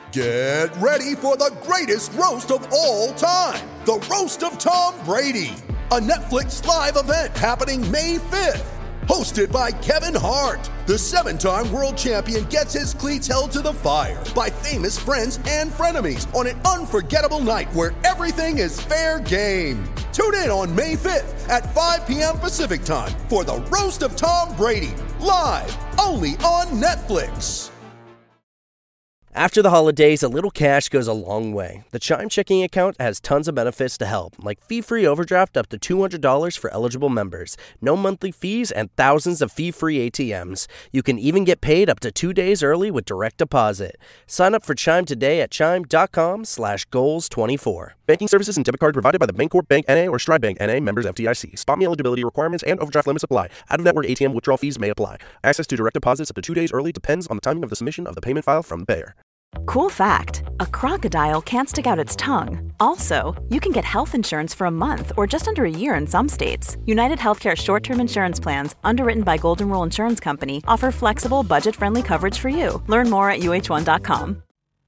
Get ready for the greatest roast of all time, the Roast of Tom Brady, a Netflix live event happening May 5th. Hosted by Kevin Hart, the 7-time world champion gets his cleats held to the fire by famous friends and frenemies on an unforgettable night where everything is fair game. Tune in on May 5th at 5 p.m. Pacific time for the Roast of Tom Brady, live only on Netflix. After the holidays, a little cash goes a long way. The Chime checking account has tons of benefits to help, like fee-free overdraft up to $200 for eligible members, no monthly fees, and thousands of fee-free ATMs. You can even get paid up to 2 days early with direct deposit. Sign up for Chime today at chime.com/goals24. Banking services and debit card provided by the Bancorp Bank N.A. or Stride Bank N.A. members FDIC. Spot me eligibility requirements and overdraft limits apply. Out-of-network ATM withdrawal fees may apply. Access to direct deposits up to 2 days early depends on the timing of the submission of the payment file from the payer. Cool fact, a crocodile can't stick out its tongue. Also, you can get health insurance for a month or just under a year in some states. United Healthcare short-term insurance plans, underwritten by Golden Rule Insurance Company, offer flexible, budget-friendly coverage for you. Learn more at uh1.com.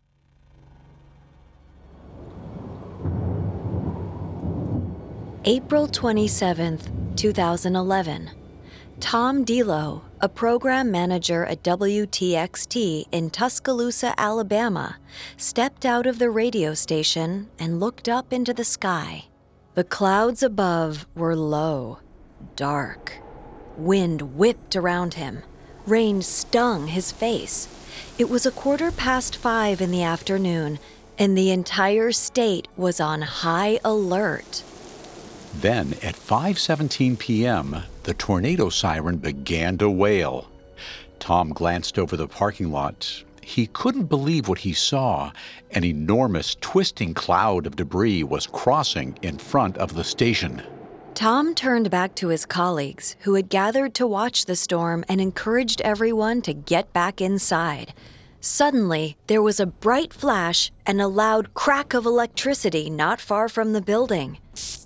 April 27th, 2011. Tom Delo, a program manager at WTXT in Tuscaloosa, Alabama, stepped out of the radio station and looked up into the sky. The clouds above were low, dark. Wind whipped around him. Rain stung his face. It was 5:15 in the afternoon, and the entire state was on high alert. Then, at 5:17 p.m., the tornado siren began to wail. Tom glanced over the parking lot. He couldn't believe what he saw. An enormous, twisting cloud of debris was crossing in front of the station. Tom turned back to his colleagues, who had gathered to watch the storm, and encouraged everyone to get back inside. Suddenly, there was a bright flash and a loud crack of electricity not far from the building.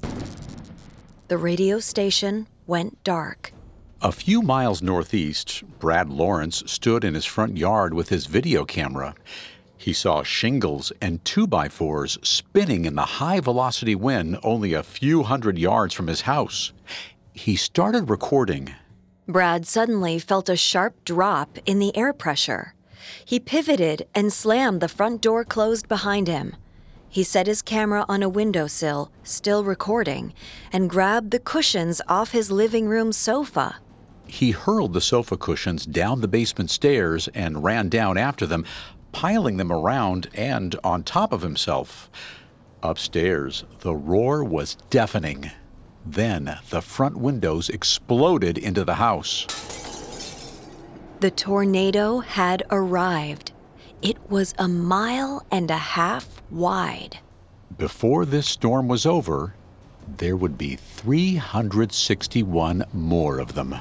The radio station went dark. A few miles northeast, Brad Lawrence stood in his front yard with his video camera. He saw shingles and 2x4s spinning in the high-velocity wind only a few hundred yards from his house. He started recording. Brad suddenly felt a sharp drop in the air pressure. He pivoted and slammed the front door closed behind him. He set his camera on a windowsill, still recording, and grabbed the cushions off his living room sofa. He hurled the sofa cushions down the basement stairs and ran down after them, piling them around and on top of himself. Upstairs, the roar was deafening. Then the front windows exploded into the house. The tornado had arrived. It was 1.5 miles wide. Before this storm was over, there would be 361 more of them.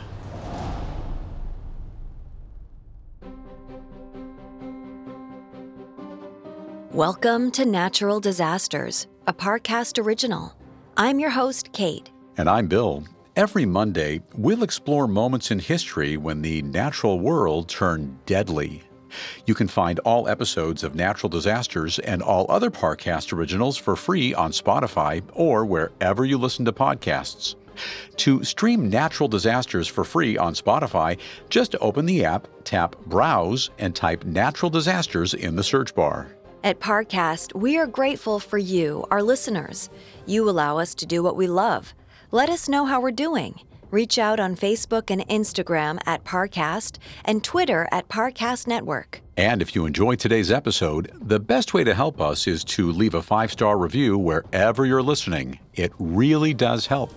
Welcome to Natural Disasters, a Parcast original. I'm your host, Kate. And I'm Bill. Every Monday, we'll explore moments in history when the natural world turned deadly. You can find all episodes of Natural Disasters and all other Parcast originals for free on Spotify or wherever you listen to podcasts. To stream Natural Disasters for free on Spotify, just open the app, tap Browse, and type Natural Disasters in the search bar. At Parcast, we are grateful for you, our listeners. You allow us to do what we love. Let us know how we're doing. Reach out on Facebook and Instagram at Parcast and Twitter at Parcast Network. And if you enjoyed today's episode, the best way to help us is to leave a 5-star review wherever you're listening. It really does help.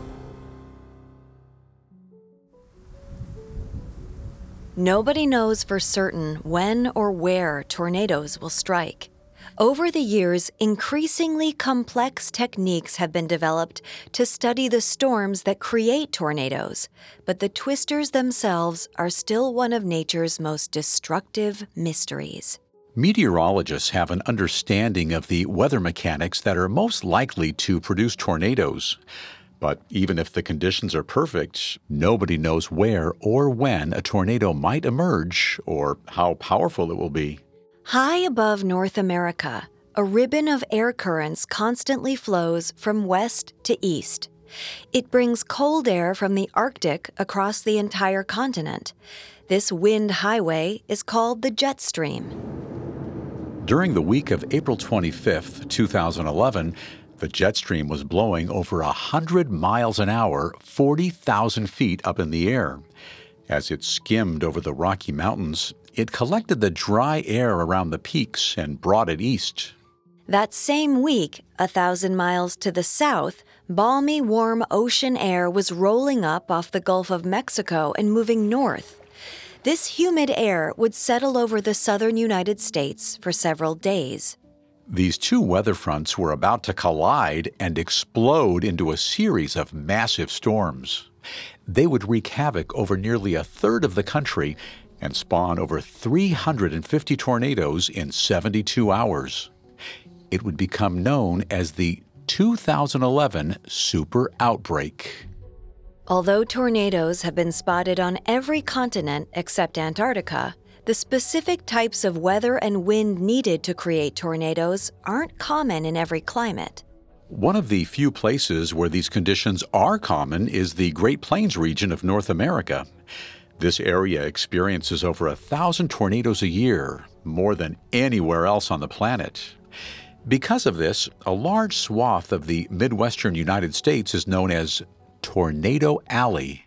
Nobody knows for certain when or where tornadoes will strike. Over the years, increasingly complex techniques have been developed to study the storms that create tornadoes, but the twisters themselves are still one of nature's most destructive mysteries. Meteorologists have an understanding of the weather mechanics that are most likely to produce tornadoes. But even if the conditions are perfect, nobody knows where or when a tornado might emerge or how powerful it will be. High above North America, a ribbon of air currents constantly flows from west to east. It brings cold air from the Arctic across the entire continent. This wind highway is called the jet stream. During the week of April 25, 2011, the jet stream was blowing over 100 miles an hour, 40,000 feet up in the air. As it skimmed over the Rocky Mountains, it collected the dry air around the peaks and brought it east. That same week, 1,000 miles to the south, balmy, warm ocean air was rolling up off the Gulf of Mexico and moving north. This humid air would settle over the southern United States for several days. These two weather fronts were about to collide and explode into a series of massive storms. They would wreak havoc over nearly a third of the country and spawn over 350 tornadoes in 72 hours. It would become known as the 2011 Super Outbreak. Although tornadoes have been spotted on every continent except Antarctica, the specific types of weather and wind needed to create tornadoes aren't common in every climate. One of the few places where these conditions are common is the Great Plains region of North America. This area experiences over 1,000 tornadoes a year, more than anywhere else on the planet. Because of this, a large swath of the Midwestern United States is known as Tornado Alley.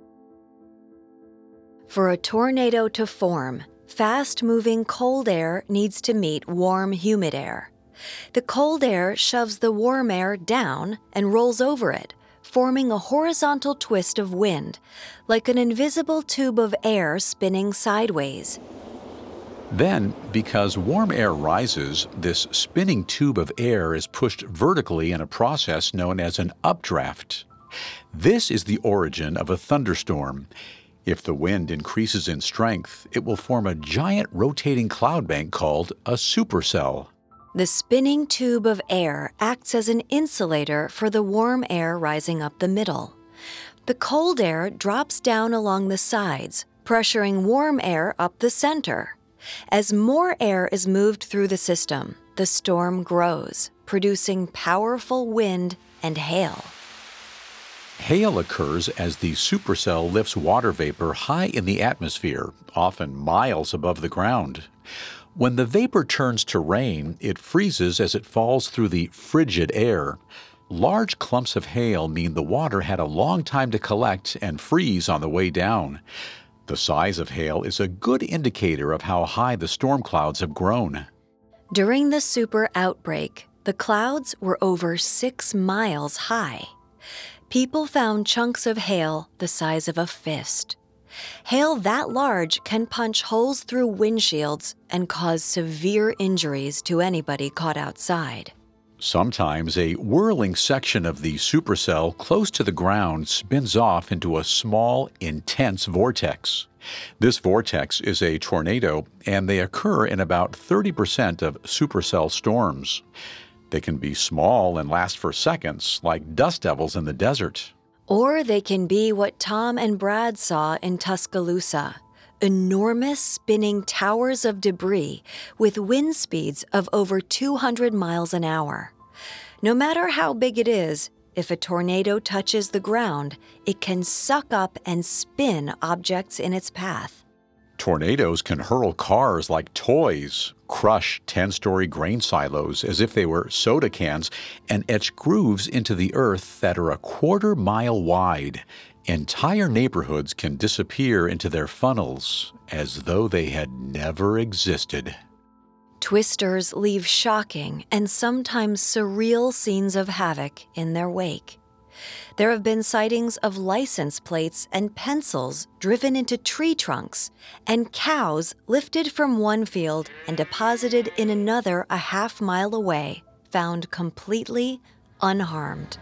For a tornado to form, fast-moving cold air needs to meet warm, humid air. The cold air shoves the warm air down and rolls over it, forming a horizontal twist of wind, like an invisible tube of air spinning sideways. Then, because warm air rises, this spinning tube of air is pushed vertically in a process known as an updraft. This is the origin of a thunderstorm. If the wind increases in strength, it will form a giant rotating cloud bank called a supercell. The spinning tube of air acts as an insulator for the warm air rising up the middle. The cold air drops down along the sides, pressuring warm air up the center. As more air is moved through the system, the storm grows, producing powerful wind and hail. Hail occurs as the supercell lifts water vapor high in the atmosphere, often miles above the ground. When the vapor turns to rain, it freezes as it falls through the frigid air. Large clumps of hail mean the water had a long time to collect and freeze on the way down. The size of hail is a good indicator of how high the storm clouds have grown. During the super outbreak, the clouds were over 6 miles high. People found chunks of hail the size of a fist. Hail that large can punch holes through windshields and cause severe injuries to anybody caught outside. Sometimes a whirling section of the supercell close to the ground spins off into a small, intense vortex. This vortex is a tornado, and they occur in about 30% of supercell storms. They can be small and last for seconds, like dust devils in the desert. Or they can be what Tom and Brad saw in Tuscaloosa, enormous spinning towers of debris with wind speeds of over 200 miles an hour. No matter how big it is, if a tornado touches the ground, it can suck up and spin objects in its path. Tornadoes can hurl cars like toys, crush 10-story grain silos as if they were soda cans, and etch grooves into the earth that are a quarter-mile wide. Entire neighborhoods can disappear into their funnels as though they had never existed. Twisters leave shocking and sometimes surreal scenes of havoc in their wake. There have been sightings of license plates and pencils driven into tree trunks, and cows lifted from one field and deposited in another a half-mile away, found completely unharmed.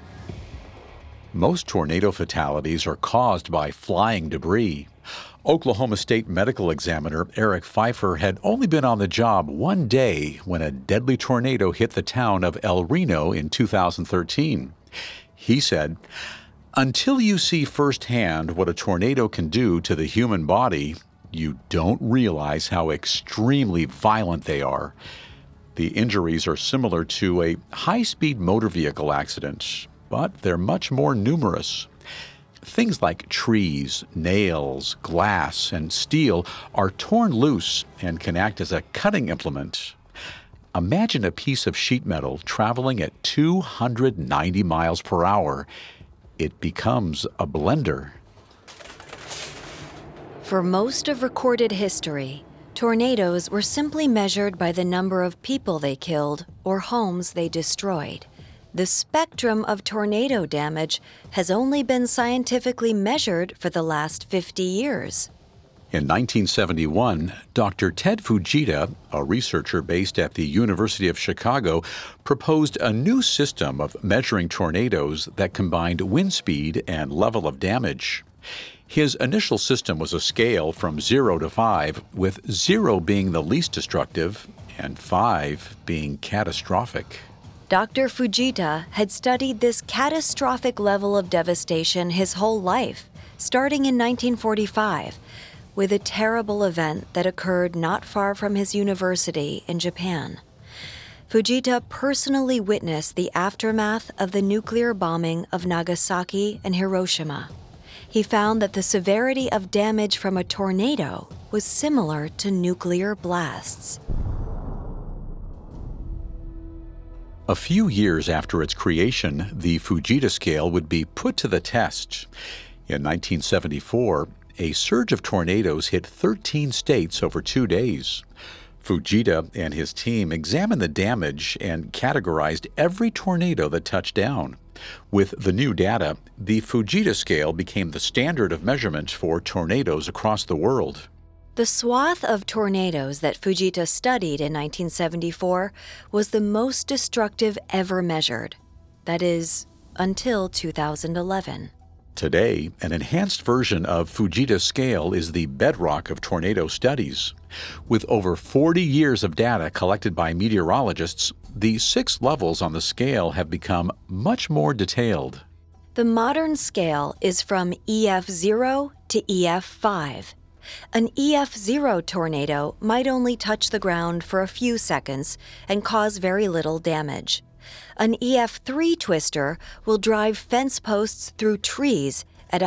Most tornado fatalities are caused by flying debris. Oklahoma State Medical Examiner Eric Pfeiffer had only been on the job one day when a deadly tornado hit the town of El Reno in 2013. He said, "Until you see firsthand what a tornado can do to the human body, You don't realize how extremely violent they are. The injuries are similar to a high-speed motor vehicle accident, but they're much more numerous. Things like trees, nails, glass, and steel are torn loose and can act as a cutting implement. Imagine a piece of sheet metal traveling at 290 miles per hour. It becomes a blender. For most of recorded history, tornadoes were simply measured by the number of people they killed or homes they destroyed. The spectrum of tornado damage has only been scientifically measured for the last 50 years. In 1971, Dr. Ted Fujita, a researcher based at the University of Chicago, proposed a new system of measuring tornadoes that combined wind speed and level of damage. His initial system was a scale from 0 to 5, with 0 being the least destructive and 5 being catastrophic. Dr. Fujita had studied this catastrophic level of devastation his whole life, starting in 1945, with a terrible event that occurred not far from his university in Japan. Fujita personally witnessed the aftermath of the nuclear bombing of Nagasaki and Hiroshima. He found that the severity of damage from a tornado was similar to nuclear blasts. A few years after its creation, the Fujita scale would be put to the test. In 1974, a surge of tornadoes hit 13 states over 2 days. Fujita and his team examined the damage and categorized every tornado that touched down. With the new data, the Fujita scale became the standard of measurement for tornadoes across the world. The swath of tornadoes that Fujita studied in 1974 was the most destructive ever measured. That is, until 2011. Today, an enhanced version of Fujita's scale is the bedrock of tornado studies. With over 40 years of data collected by meteorologists, the 6 levels on the scale have become much more detailed. The modern scale is from EF0 to EF5. An EF0 tornado might only touch the ground for a few seconds and cause very little damage. An EF3 twister will drive fence posts through trees at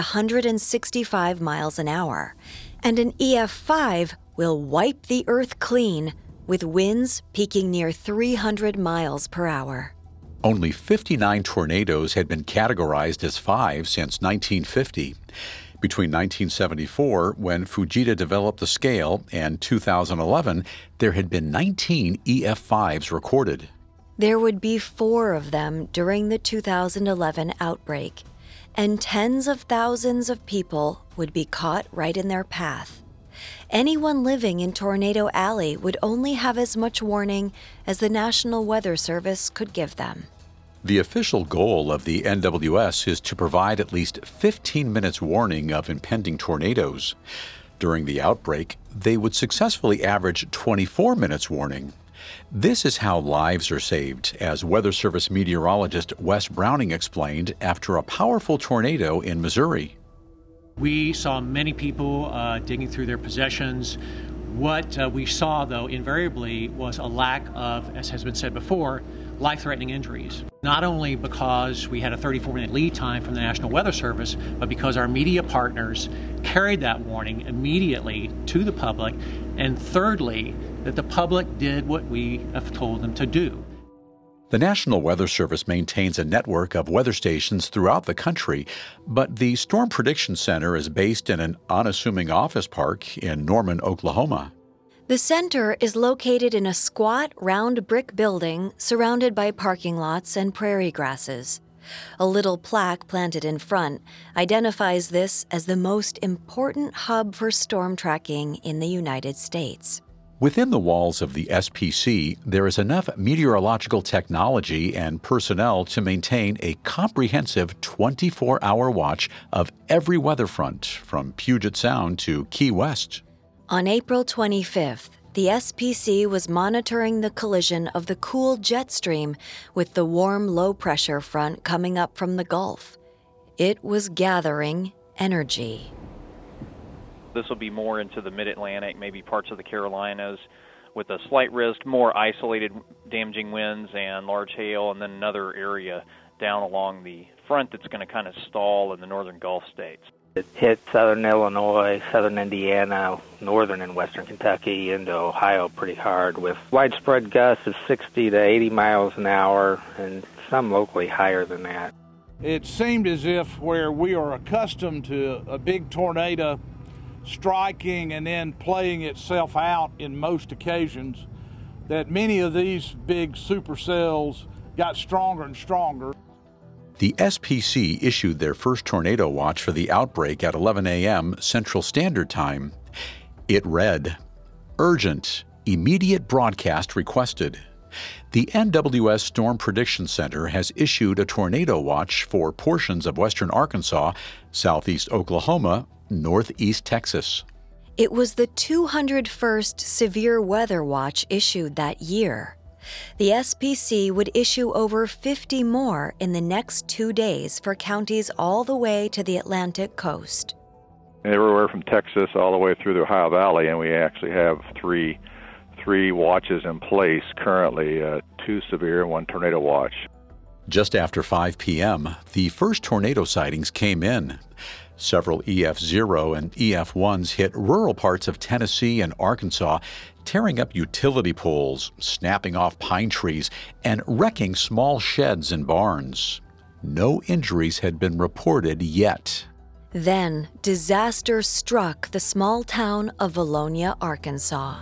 165 miles an hour, and an EF5 will wipe the earth clean with winds peaking near 300 miles per hour. Only 59 tornadoes had been categorized as 5 since 1950. Between 1974, when Fujita developed the scale, and 2011, there had been 19 EF5s recorded. There would be 4 of them during the 2011 outbreak, and tens of thousands of people would be caught right in their path. Anyone living in Tornado Alley would only have as much warning as the National Weather Service could give them. The official goal of the NWS is to provide at least 15 minutes warning of impending tornadoes. During the outbreak, they would successfully average 24 minutes warning. This is how lives are saved, as Weather Service meteorologist Wes Browning explained after a powerful tornado in Missouri. We saw many people digging through their possessions. What we saw, though, invariably was a lack of, as has been said before, life-threatening injuries. Not only because we had a 34-minute lead time from the National Weather Service, but because our media partners carried that warning immediately to the public, and thirdly, that the public did what we have told them to do. The National Weather Service maintains a network of weather stations throughout the country, but the Storm Prediction Center is based in an unassuming office park in Norman, Oklahoma. The center is located in a squat, round brick building surrounded by parking lots and prairie grasses. A little plaque planted in front identifies this as the most important hub for storm tracking in the United States. Within the walls of the SPC, there is enough meteorological technology and personnel to maintain a comprehensive 24-hour watch of every weather front, from Puget Sound to Key West. On April 25th, the SPC was monitoring the collision of the cool jet stream with the warm low-pressure front coming up from the Gulf. It was gathering energy. This will be more into the mid-Atlantic, maybe parts of the Carolinas, with a slight risk, more isolated damaging winds and large hail, and then another area down along the front that's going to kind of stall in the northern Gulf states. It hit southern Illinois, southern Indiana, northern and western Kentucky, into Ohio pretty hard with widespread gusts of 60 to 80 miles an hour and some locally higher than that. It seemed as if where we are accustomed to a big tornado striking and then playing itself out in most occasions, that many of these big supercells got stronger and stronger. The SPC issued their first tornado watch for the outbreak at 11 a.m. Central Standard Time. It read, "Urgent, immediate broadcast requested." The NWS Storm Prediction Center has issued a tornado watch for portions of western Arkansas, southeast Oklahoma, northeast Texas. It was the 201st Severe Weather Watch issued that year. The SPC would issue over 50 more in the next 2 days for counties all the way to the Atlantic coast. Everywhere from Texas all the way through the Ohio Valley, and we actually have three watches in place currently, 2 severe and 1 tornado watch. Just after 5 p.m., the first tornado sightings came in. Several EF0 and EF1s hit rural parts of Tennessee and Arkansas, tearing up utility poles, snapping off pine trees, and wrecking small sheds and barns. No injuries had been reported yet. Then, disaster struck the small town of Valonia, Arkansas.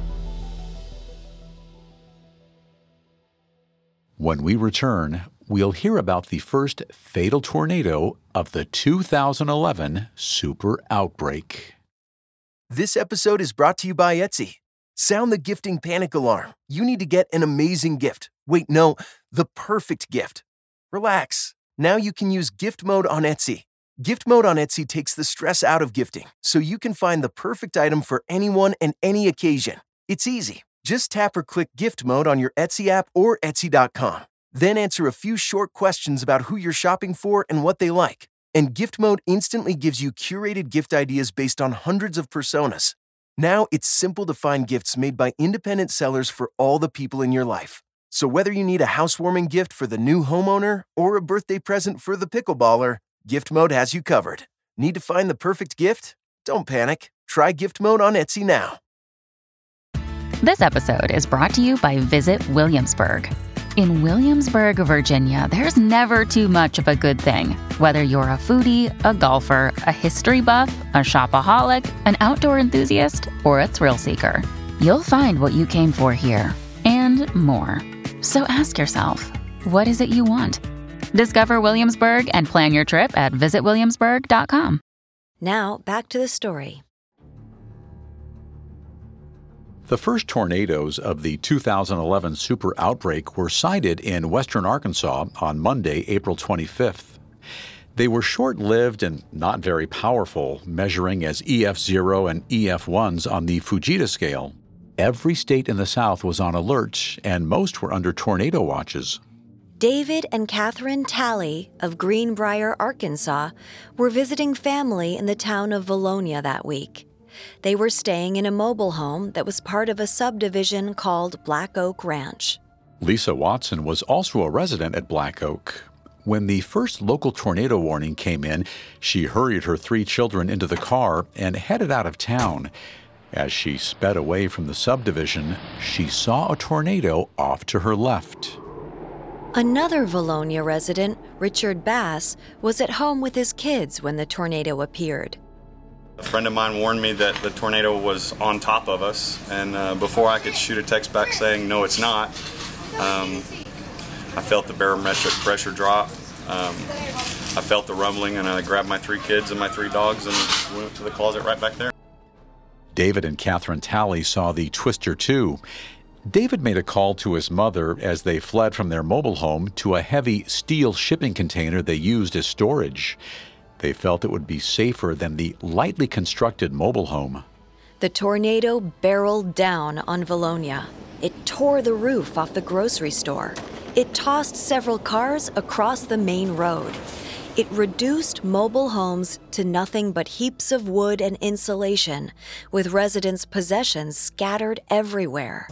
When we return, we'll hear about the first fatal tornado of the 2011 super outbreak. This episode is brought to you by Etsy. Sound the gifting panic alarm. You need to get an amazing gift. Wait, no, the perfect gift. Relax. Now you can use gift mode on Etsy. Gift mode on Etsy takes the stress out of gifting, so you can find the perfect item for anyone and any occasion. It's easy. Just tap or click gift mode on your Etsy app or Etsy.com. Then answer a few short questions about who you're shopping for and what they like. And gift mode instantly gives you curated gift ideas based on hundreds of personas. Now it's simple to find gifts made by independent sellers for all the people in your life. So whether you need a housewarming gift for the new homeowner or a birthday present for the pickleballer, Gift Mode has you covered. Need to find the perfect gift? Don't panic. Try Gift Mode on Etsy now. This episode is brought to you by Visit Williamsburg. In Williamsburg, Virginia, there's never too much of a good thing. Whether you're a foodie, a golfer, a history buff, a shopaholic, an outdoor enthusiast, or a thrill seeker, you'll find what you came for here and more. So ask yourself, what is it you want? Discover Williamsburg and plan your trip at visitwilliamsburg.com. Now, back to the story. The first tornadoes of the 2011 super outbreak were sighted in western Arkansas on Monday, April 25th. They were short-lived and not very powerful, measuring as EF0 and EF1s on the Fujita scale. Every state in the South was on alert, and most were under tornado watches. David and Catherine Talley of Greenbrier, Arkansas, were visiting family in the town of Valonia that week. They were staying in a mobile home that was part of a subdivision called Black Oak Ranch. Lisa Watson was also a resident at Black Oak. When the first local tornado warning came in, she hurried her 3 children into the car and headed out of town. As she sped away from the subdivision, she saw a tornado off to her left. Another Valonia resident, Richard Bass, was at home with his kids when the tornado appeared. A friend of mine warned me that the tornado was on top of us, and before I could shoot a text back saying, no, it's not, I felt the barometric pressure drop. I felt the rumbling, and I grabbed my 3 kids and my 3 dogs and went to the closet right back there. David and Catherine Talley saw the twister too. David made a call to his mother as they fled from their mobile home to a heavy steel shipping container they used as storage. They felt it would be safer than the lightly constructed mobile home. The tornado barreled down on Valonia. It tore the roof off the grocery store. It tossed several cars across the main road. It reduced mobile homes to nothing but heaps of wood and insulation, with residents' possessions scattered everywhere.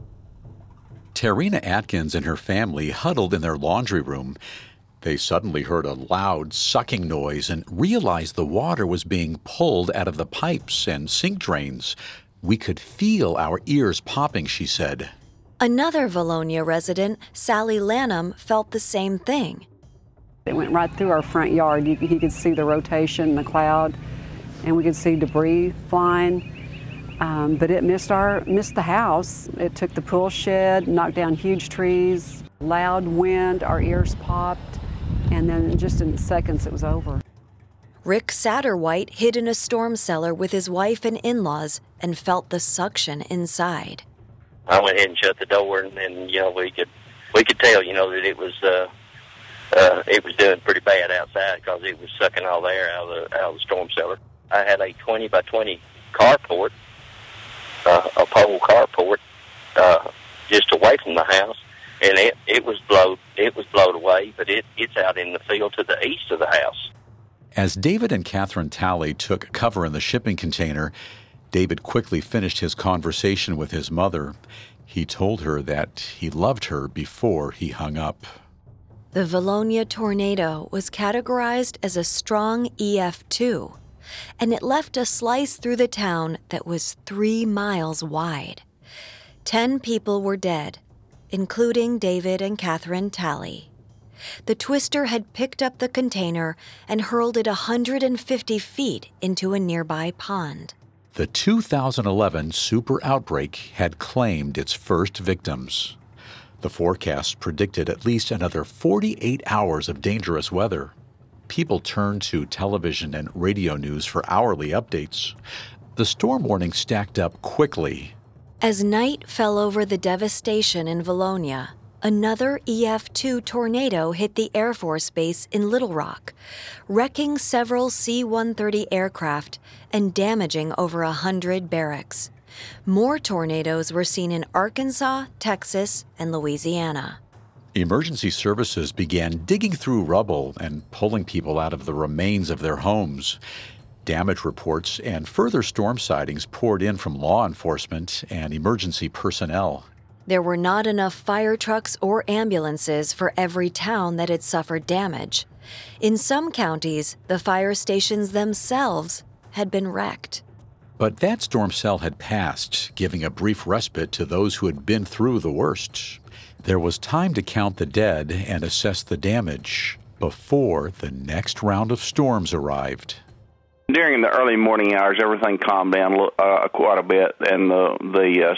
Tarina Atkins and her family huddled in their laundry room. They suddenly heard a loud sucking noise and realized the water was being pulled out of the pipes and sink drains. We could feel our ears popping, she said. Another Vilonia resident, Sally Lanham, felt the same thing. It went right through our front yard. He could see the rotation, the cloud, and we could see debris flying. But it missed the house. It took the pool shed, knocked down huge trees, loud wind, our ears popped, and then just in seconds it was over. Rick Satterwhite hid in a storm cellar with his wife and in-laws and felt the suction inside. I went ahead and shut the door, and we could tell, that it was doing pretty bad outside because it was sucking all the air out of the storm cellar. I had a 20 by 20 carport, a pole carport, just away from the house, and it was blowed away, but it's out in the field to the east of the house. As David and Catherine Talley took cover in the shipping container, David quickly finished his conversation with his mother. He told her that he loved her before he hung up. The Vilonia tornado was categorized as a strong EF2, and it left a slice through the town that was 3 miles wide. 10 people were dead, including David and Catherine Talley. The twister had picked up the container and hurled it 150 feet into a nearby pond. The 2011 super outbreak had claimed its first victims. The forecast predicted at least another 48 hours of dangerous weather. People turned to television and radio news for hourly updates. The storm warning stacked up quickly. As night fell over the devastation in Vilonia, another EF2 tornado hit the Air Force Base in Little Rock, wrecking several C-130 aircraft and damaging over 100 barracks. More tornadoes were seen in Arkansas, Texas, and Louisiana. Emergency services began digging through rubble and pulling people out of the remains of their homes. Damage reports and further storm sightings poured in from law enforcement and emergency personnel. There were not enough fire trucks or ambulances for every town that had suffered damage. In some counties, the fire stations themselves had been wrecked. But that storm cell had passed, giving a brief respite to those who had been through the worst. There was time to count the dead and assess the damage before the next round of storms arrived. During the early morning hours, everything calmed down quite a bit, and the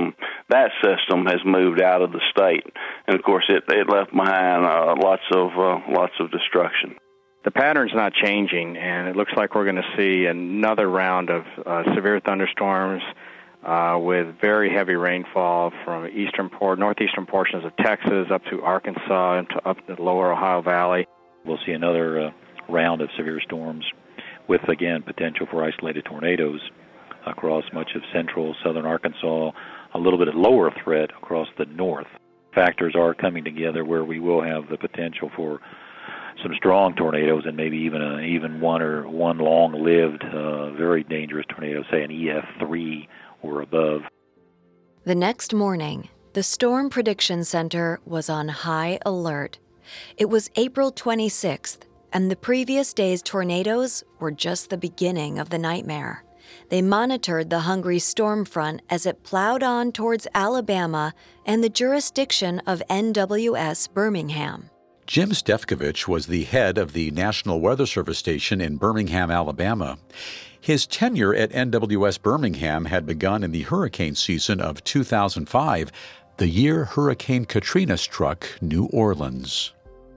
system has moved out of the state, and of course it left behind lots of destruction. The pattern's not changing, and it looks like we're going to see another round of severe thunderstorms with very heavy rainfall from northeastern portions of Texas up to Arkansas and up to the lower Ohio Valley. We'll see another round of severe storms with, again, potential for isolated tornadoes across much of central, southern Arkansas, a little bit of lower threat across the north. Factors are coming together where we will have the potential for some strong tornadoes and maybe even one long-lived, very dangerous tornado, say an EF3 or above. The next morning, the Storm Prediction Center was on high alert. It was April 26th, and the previous day's tornadoes were just the beginning of the nightmare. They monitored the hungry storm front as it plowed on towards Alabama and the jurisdiction of NWS Birmingham. Jim Stefkovich was the head of the National Weather Service station in Birmingham, Alabama. His tenure at NWS Birmingham had begun in the hurricane season of 2005, the year Hurricane Katrina struck New Orleans.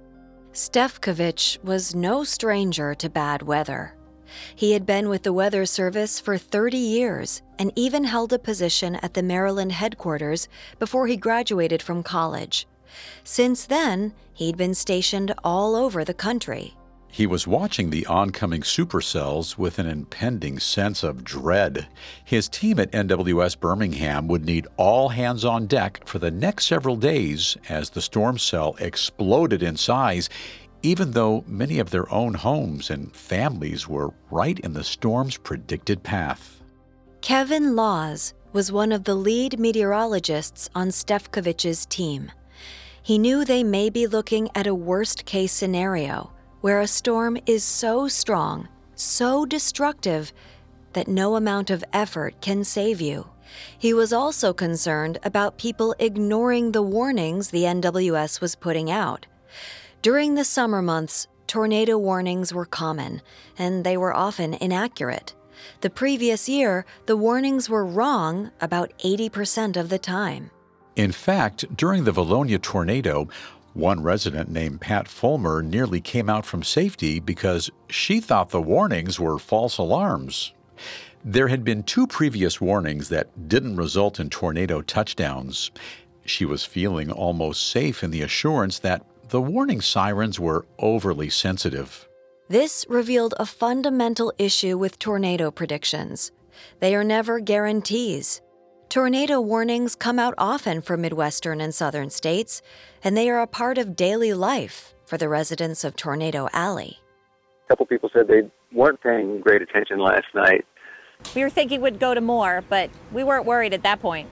Stefkovich was no stranger to bad weather. He had been with the Weather Service for 30 years and even held a position at the Maryland headquarters before he graduated from college. Since then, he'd been stationed all over the country. He was watching the oncoming supercells with an impending sense of dread. His team at NWS Birmingham would need all hands on deck for the next several days as the storm cell exploded in size even though many of their own homes and families were right in the storm's predicted path. Kevin Laws was one of the lead meteorologists on Stefkovich's team. He knew they may be looking at a worst-case scenario where a storm is so strong, so destructive, that no amount of effort can save you. He was also concerned about people ignoring the warnings the NWS was putting out. During the summer months, tornado warnings were common, and they were often inaccurate. The previous year, the warnings were wrong about 80% of the time. In fact, during the Valonia tornado, one resident named Pat Fulmer nearly came out from safety because she thought the warnings were false alarms. There had been 2 previous warnings that didn't result in tornado touchdowns. She was feeling almost safe in the assurance that the warning sirens were overly sensitive. This revealed a fundamental issue with tornado predictions. They are never guarantees. Tornado warnings come out often for Midwestern and Southern states, and they are a part of daily life for the residents of Tornado Alley. A couple people said they weren't paying great attention last night. We were thinking we'd go to more, but we weren't worried at that point.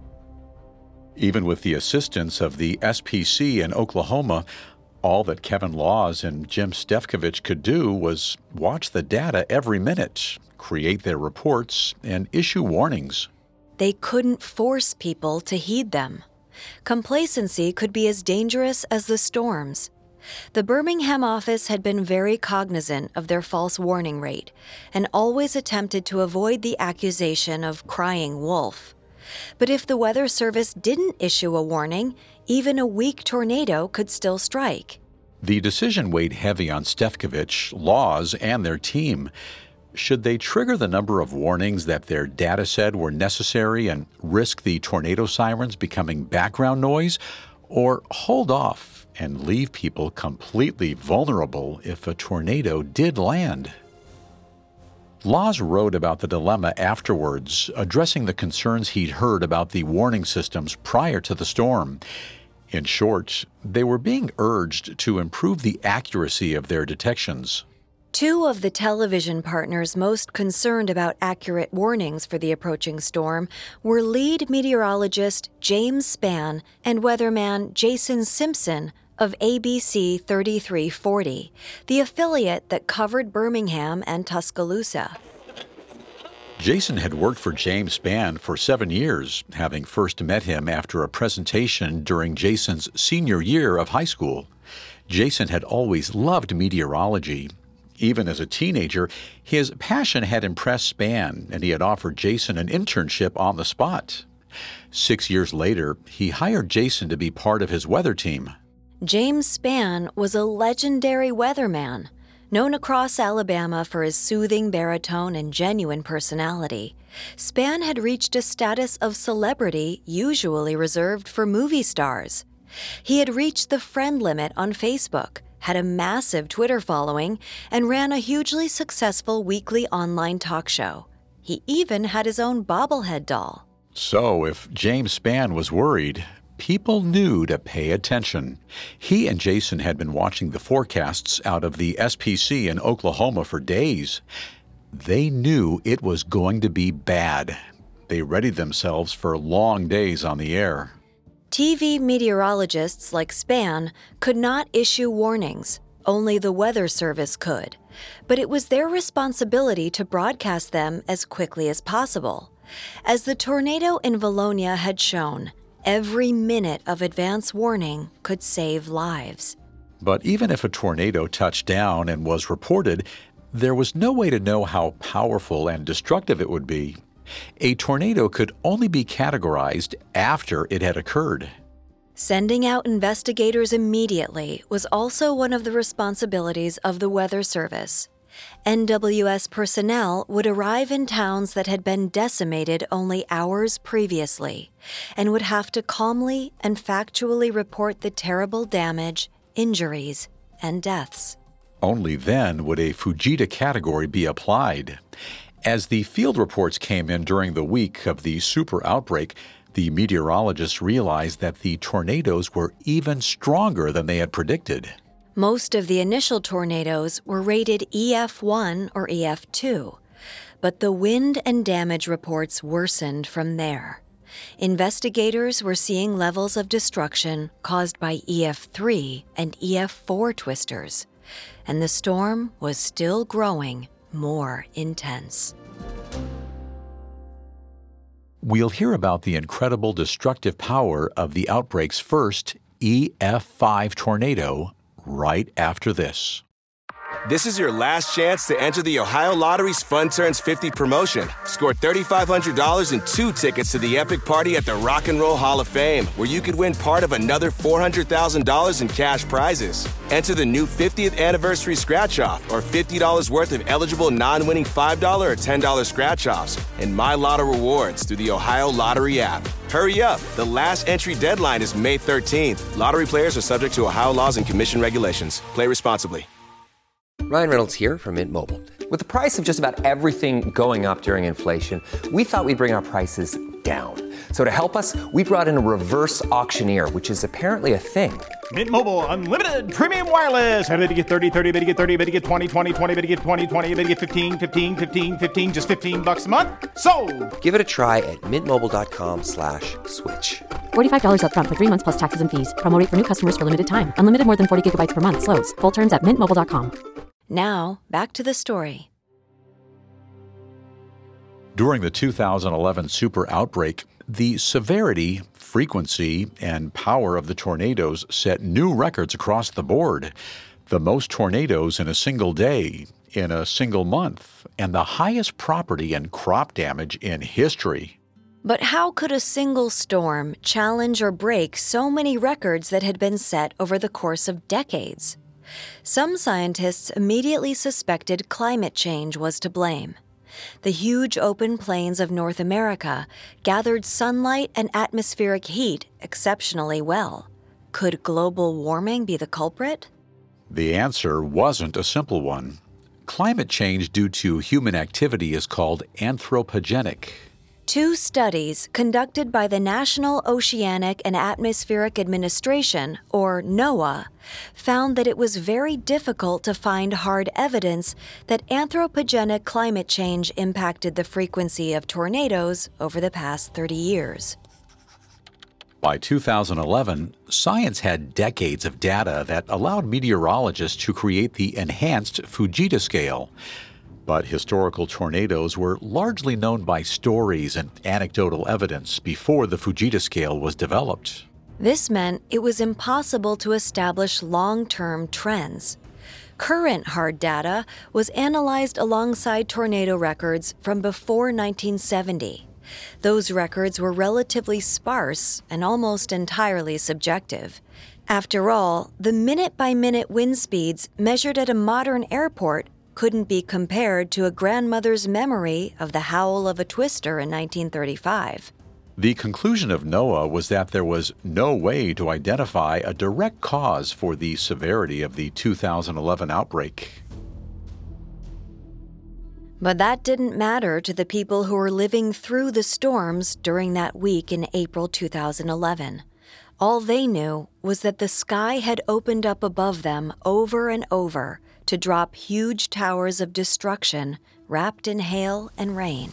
Even with the assistance of the SPC in Oklahoma, all that Kevin Laws and Jim Stefkovich could do was watch the data every minute, create their reports, and issue warnings. They couldn't force people to heed them. Complacency could be as dangerous as the storms. The Birmingham office had been very cognizant of their false warning rate and always attempted to avoid the accusation of crying wolf. But if the Weather Service didn't issue a warning, even a weak tornado could still strike. The decision weighed heavy on Stefkovich, Laws, and their team. Should they trigger the number of warnings that their data said were necessary and risk the tornado sirens becoming background noise, or hold off and leave people completely vulnerable if a tornado did land? Laws wrote about the dilemma afterwards, addressing the concerns he'd heard about the warning systems prior to the storm. In short, they were being urged to improve the accuracy of their detections. 2 of the television partners most concerned about accurate warnings for the approaching storm were lead meteorologist James Spann and weatherman Jason Simpson of ABC 3340, the affiliate that covered Birmingham and Tuscaloosa. Jason had worked for James Spann for 7 years, having first met him after a presentation during Jason's senior year of high school. Jason had always loved meteorology. Even as a teenager, his passion had impressed Spann, and he had offered Jason an internship on the spot. 6 years later, he hired Jason to be part of his weather team. James Spann was a legendary weatherman, known across Alabama for his soothing baritone and genuine personality. Spann had reached a status of celebrity usually reserved for movie stars. He had reached the friend limit on Facebook, had a massive Twitter following, and ran a hugely successful weekly online talk show. He even had his own bobblehead doll. So if James Spann was worried, people knew to pay attention. He and Jason had been watching the forecasts out of the SPC in Oklahoma for days. They knew it was going to be bad. They readied themselves for long days on the air. TV meteorologists like Spann could not issue warnings. Only the Weather Service could. But it was their responsibility to broadcast them as quickly as possible. As the tornado in Valonia had shown, every minute of advance warning could save lives. But even if a tornado touched down and was reported, there was no way to know how powerful and destructive it would be. A tornado could only be categorized after it had occurred. Sending out investigators immediately was also one of the responsibilities of the Weather Service. NWS personnel would arrive in towns that had been decimated only hours previously and would have to calmly and factually report the terrible damage, injuries, and deaths. Only then would a Fujita category be applied. As the field reports came in during the week of the super outbreak, the meteorologists realized that the tornadoes were even stronger than they had predicted. Most of the initial tornadoes were rated EF1 or EF2, but the wind and damage reports worsened from there. Investigators were seeing levels of destruction caused by EF3 and EF4 twisters, and the storm was still growing more intense. We'll hear about the incredible destructive power of the outbreak's first EF5 tornado right after this. This is your last chance to enter the Ohio Lottery's Fun Turns 50 promotion. Score $3,500 and 2 tickets to the epic party at the Rock and Roll Hall of Fame, where you could win part of another $400,000 in cash prizes. Enter the new 50th anniversary scratch-off or $50 worth of eligible non-winning $5 or $10 scratch-offs and My Lotto rewards through the Ohio Lottery app. Hurry up. The last entry deadline is May 13th. Lottery players are subject to Ohio laws and commission regulations. Play responsibly. Ryan Reynolds here from Mint Mobile. With the price of just about everything going up during inflation, we thought we'd bring our prices down. So to help us, we brought in a reverse auctioneer, which is apparently a thing. Mint Mobile Unlimited Premium Wireless. How to get 30, 30, bit to get 30, bit to get 20, 20, 20, bit to get 20, 20, bit to get 15, 15, 15, 15, just $15 a month? Sold! Give it a try at mintmobile.com/switch. $45 up front for 3 months plus taxes and fees. Promo rate for new customers for limited time. Unlimited more than 40 gigabytes per month. Slows full terms at mintmobile.com. Now, back to the story. During the 2011 super outbreak, the severity, frequency, and power of the tornadoes set new records across the board. The most tornadoes in a single day, in a single month, and the highest property and crop damage in history. But how could a single storm challenge or break so many records that had been set over the course of decades? Some scientists immediately suspected climate change was to blame. The huge open plains of North America gathered sunlight and atmospheric heat exceptionally well. Could global warming be the culprit? The answer wasn't a simple one. Climate change due to human activity is called anthropogenic. 2 studies conducted by the National Oceanic and Atmospheric Administration, or NOAA, found that it was very difficult to find hard evidence that anthropogenic climate change impacted the frequency of tornadoes over the past 30 years. By 2011, science had decades of data that allowed meteorologists to create the enhanced Fujita scale. But historical tornadoes were largely known by stories and anecdotal evidence before the Fujita scale was developed. This meant it was impossible to establish long-term trends. Current hard data was analyzed alongside tornado records from before 1970. Those records were relatively sparse and almost entirely subjective. After all, the minute-by-minute wind speeds measured at a modern airport couldn't be compared to a grandmother's memory of the howl of a twister in 1935. The conclusion of NOAA was that there was no way to identify a direct cause for the severity of the 2011 outbreak. But that didn't matter to the people who were living through the storms during that week in April 2011. All they knew was that the sky had opened up above them over and over to drop huge towers of destruction wrapped in hail and rain.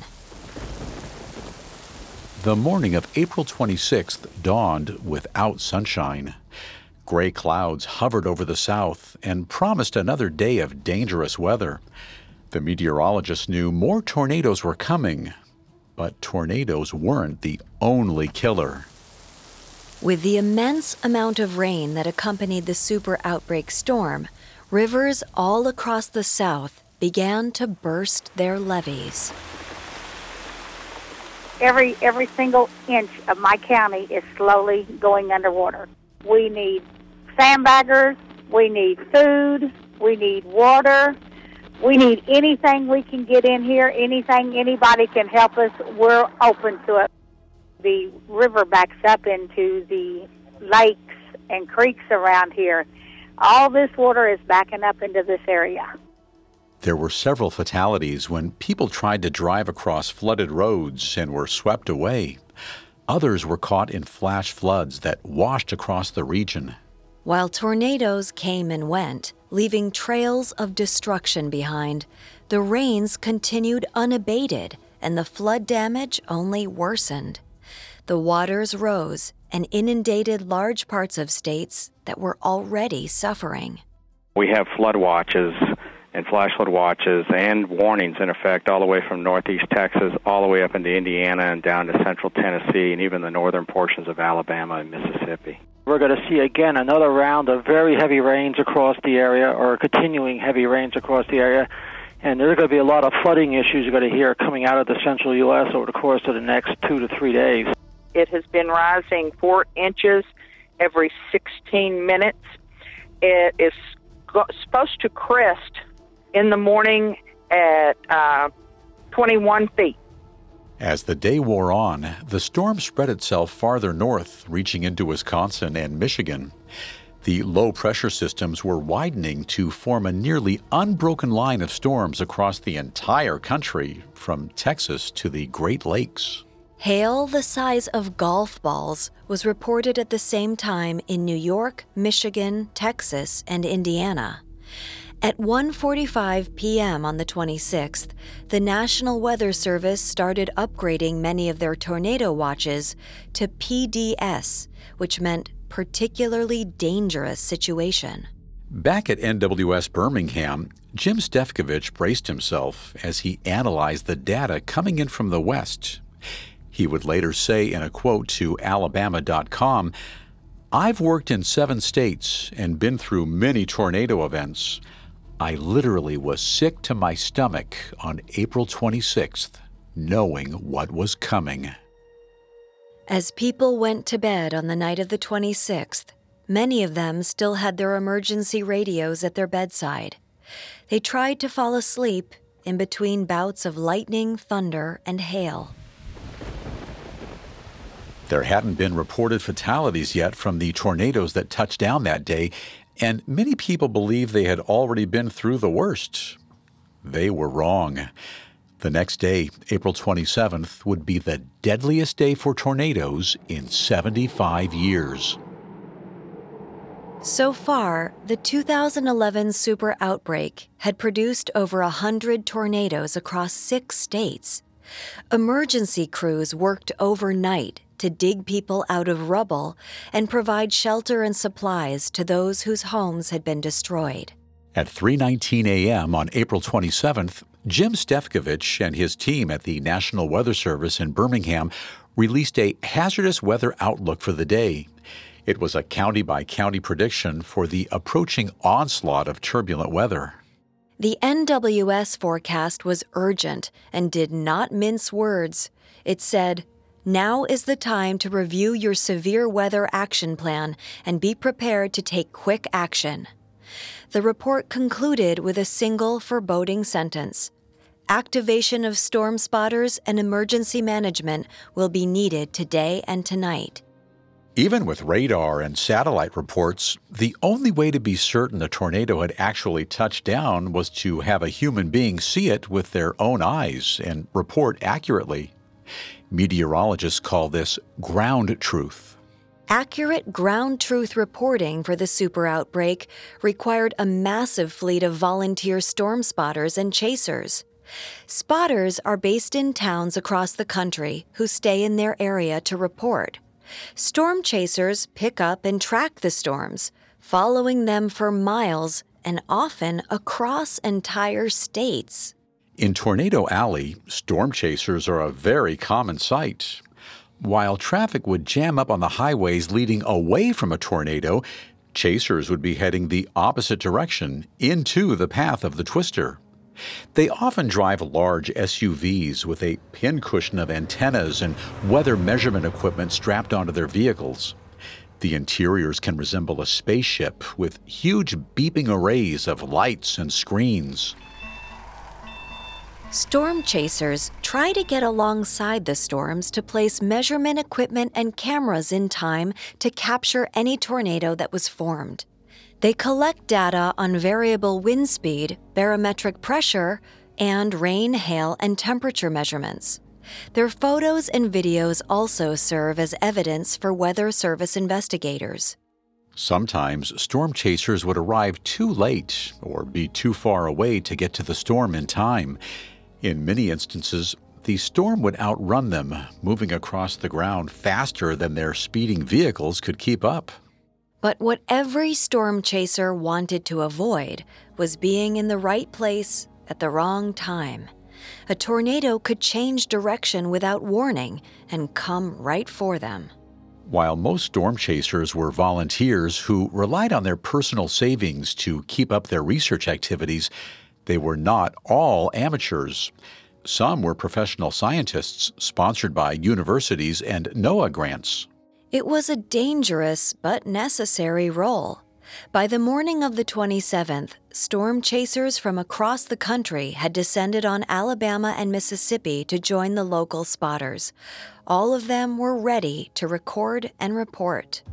The morning of April 26th dawned without sunshine. Gray clouds hovered over the south and promised another day of dangerous weather. The meteorologists knew more tornadoes were coming, but tornadoes weren't the only killer. With the immense amount of rain that accompanied the super outbreak storm, rivers all across the South began to burst their levees. Every single inch of my county is slowly going underwater. We need sandbaggers, we need food, we need water, we need anything we can get in here, anything anybody can help us, we're open to it. The river backs up into the lakes and creeks around here. All this water is backing up into this area. There were several fatalities when people tried to drive across flooded roads and were swept away. Others were caught in flash floods that washed across the region. While tornadoes came and went, leaving trails of destruction behind, the rains continued unabated and the flood damage only worsened. The waters rose and inundated large parts of states that were already suffering. We have flood watches and flash flood watches and warnings in effect all the way from northeast Texas all the way up into Indiana and down to central Tennessee and even the northern portions of Alabama and Mississippi. We're going to see again another round of very heavy rains across the area, or continuing heavy rains across the area. And there are going to be a lot of flooding issues you're going to hear coming out of the central U.S. over the course of the next 2 to 3 days. It has been rising 4 inches every 16 minutes. It is supposed to crest in the morning at 21 feet. As the day wore on, the storm spread itself farther north, reaching into Wisconsin and Michigan. The low-pressure systems were widening to form a nearly unbroken line of storms across the entire country, from Texas to the Great Lakes. Hail the size of golf balls was reported at the same time in New York, Michigan, Texas, and Indiana. At 1:45 p.m. on the 26th, the National Weather Service started upgrading many of their tornado watches to PDS, which meant particularly dangerous situation. Back at NWS Birmingham, Jim Stefkovich braced himself as he analyzed the data coming in from the west. He would later say in a quote to Alabama.com, "I've worked in 7 states and been through many tornado events. I literally was sick to my stomach on April 26th, knowing what was coming." As people went to bed on the night of the 26th, many of them still had their emergency radios at their bedside. They tried to fall asleep in between bouts of lightning, thunder, and hail. There hadn't been reported fatalities yet from the tornadoes that touched down that day, and many people believed they had already been through the worst. They were wrong. The next day, April 27th, would be the deadliest day for tornadoes in 75 years. So far, the 2011 super outbreak had produced over 100 tornadoes across 6 states. Emergency crews worked overnight to dig people out of rubble and provide shelter and supplies to those whose homes had been destroyed. At 3:19 a.m. on April 27th, Jim Stefkovich and his team at the National Weather Service in Birmingham released a hazardous weather outlook for the day. It was a county-by-county prediction for the approaching onslaught of turbulent weather. The NWS forecast was urgent and did not mince words. It said, "Now is the time to review your severe weather action plan and be prepared to take quick action." The report concluded with a single foreboding sentence: "Activation of storm spotters and emergency management will be needed today and tonight." Even with radar and satellite reports, the only way to be certain a tornado had actually touched down was to have a human being see it with their own eyes and report accurately. Meteorologists call this ground truth. Accurate ground truth reporting for the super outbreak required a massive fleet of volunteer storm spotters and chasers. Spotters are based in towns across the country who stay in their area to report. Storm chasers pick up and track the storms, following them for miles and often across entire states. In Tornado Alley, storm chasers are a very common sight. While traffic would jam up on the highways leading away from a tornado, chasers would be heading the opposite direction, into the path of the twister. They often drive large SUVs with a pincushion of antennas and weather measurement equipment strapped onto their vehicles. The interiors can resemble a spaceship with huge beeping arrays of lights and screens. Storm chasers try to get alongside the storms to place measurement equipment and cameras in time to capture any tornado that was formed. They collect data on variable wind speed, barometric pressure, and rain, hail, and temperature measurements. Their photos and videos also serve as evidence for Weather Service investigators. Sometimes storm chasers would arrive too late or be too far away to get to the storm in time. In many instances, the storm would outrun them, moving across the ground faster than their speeding vehicles could keep up. But what every storm chaser wanted to avoid was being in the right place at the wrong time. A tornado could change direction without warning and come right for them. While most storm chasers were volunteers who relied on their personal savings to keep up their research activities, they were not all amateurs. Some were professional scientists sponsored by universities and NOAA grants. It was a dangerous but necessary role. By the morning of the 27th, storm chasers from across the country had descended on Alabama and Mississippi to join the local spotters. All of them were ready to record and report.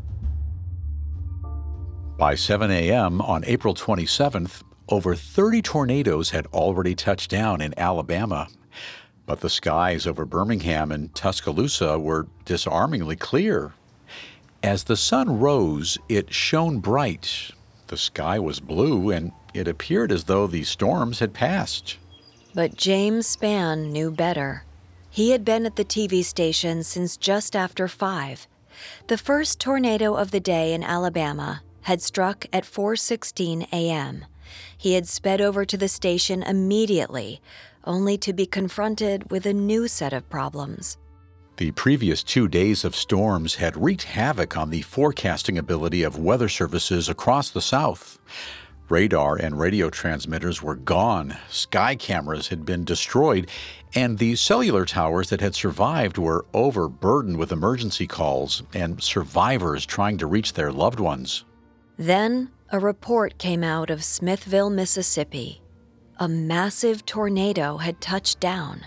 By 7 a.m. on April 27th, over 30 tornadoes had already touched down in Alabama. But the skies over Birmingham and Tuscaloosa were disarmingly clear. As the sun rose, it shone bright. The sky was blue, and it appeared as though the storms had passed. But James Spann knew better. He had been at the TV station since just after 5. The first tornado of the day in Alabama had struck at 4:16 a.m. He had sped over to the station immediately, only to be confronted with a new set of problems. The previous 2 days of storms had wreaked havoc on the forecasting ability of weather services across the South. Radar and radio transmitters were gone, sky cameras had been destroyed, and the cellular towers that had survived were overburdened with emergency calls and survivors trying to reach their loved ones. Then a report came out of Smithville, Mississippi. A massive tornado had touched down.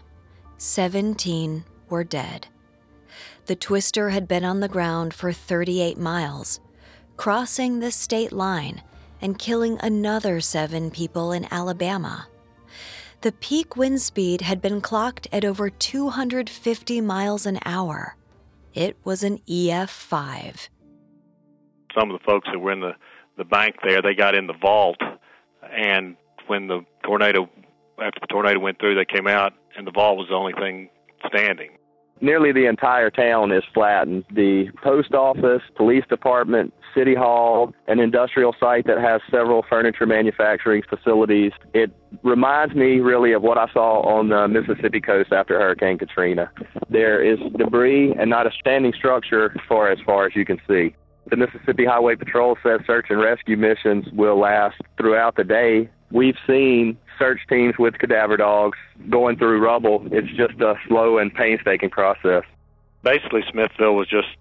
17 were dead. The twister had been on the ground for 38 miles, crossing the state line and killing another 7 people in Alabama. The peak wind speed had been clocked at over 250 miles an hour. It was an EF5. Some of the folks that were in the bank there, they got in the vault, and when after the tornado went through, they came out, and the vault was the only thing standing. Nearly the entire town is flattened. The post office, police department, city hall, an industrial site that has several furniture manufacturing facilities. It reminds me really of what I saw on the Mississippi coast after Hurricane Katrina. There is debris and not a standing structure for as far as you can see. The Mississippi Highway Patrol says search and rescue missions will last throughout the day. We've seen search teams with cadaver dogs going through rubble. It's just a slow and painstaking process. Basically, Smithville was just,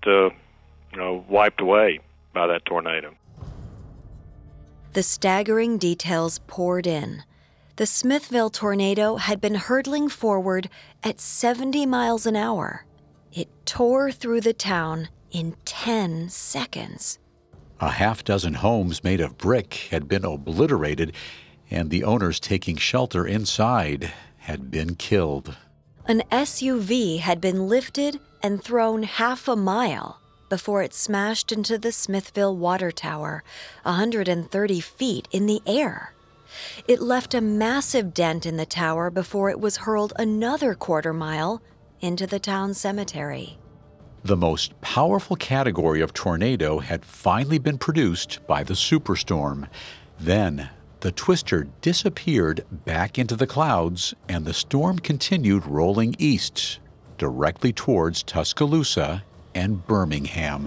wiped away by that tornado. The staggering details poured in. The Smithville tornado had been hurtling forward at 70 miles an hour. It tore through the town in 10 seconds. A half-dozen homes made of brick had been obliterated, and the owners taking shelter inside had been killed. An SUV had been lifted and thrown half a mile before it smashed into the Smithville Water Tower, 130 feet in the air. It left a massive dent in the tower before it was hurled another quarter mile into the town cemetery. The most powerful category of tornado had finally been produced by the superstorm. Then, the twister disappeared back into the clouds, and the storm continued rolling east, directly towards Tuscaloosa and Birmingham.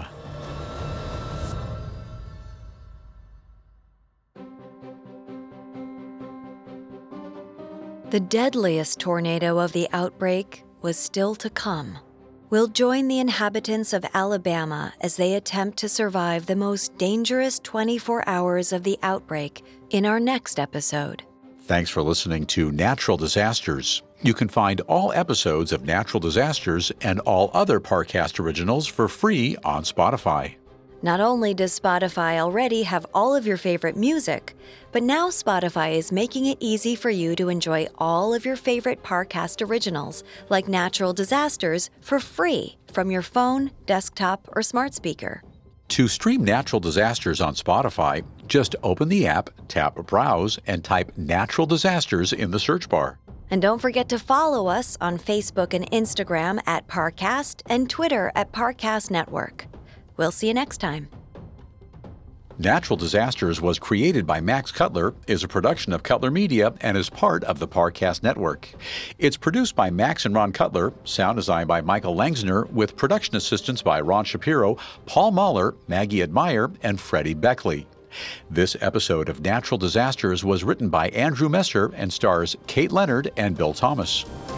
The deadliest tornado of the outbreak was still to come. We'll join the inhabitants of Alabama as they attempt to survive the most dangerous 24 hours of the outbreak in our next episode. Thanks for listening to Natural Disasters. You can find all episodes of Natural Disasters and all other Parcast originals for free on Spotify. Not only does Spotify already have all of your favorite music, but now Spotify is making it easy for you to enjoy all of your favorite Parcast originals, like Natural Disasters, for free from your phone, desktop, or smart speaker. To stream Natural Disasters on Spotify, just open the app, tap Browse, and type Natural Disasters in the search bar. And don't forget to follow us on Facebook and Instagram at Parcast and Twitter at Parcast Network. We'll see you next time. Natural Disasters was created by Max Cutler, is a production of Cutler Media, and is part of the Parcast Network. It's produced by Max and Ron Cutler, sound designed by Michael Langsner, with production assistance by Ron Shapiro, Paul Mahler, Maggie Admire, and Freddie Beckley. This episode of Natural Disasters was written by Andrew Messer and stars Kate Leonard and Bill Thomas.